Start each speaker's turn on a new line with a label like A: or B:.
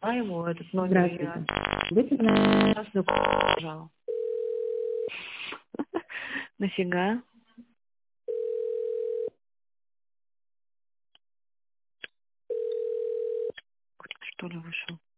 A: набрала его, этот номер.
B: Здравствуйте. Вы
A: Нажал. Нафига? Что ли вышел?